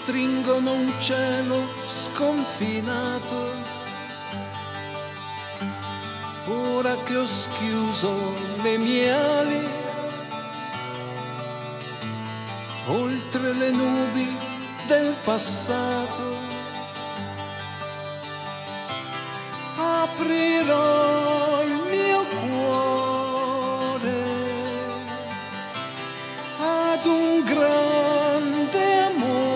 stringono un cielo sconfinato. Ora che ho schiuso le mie ali, oltre le nubi del passato,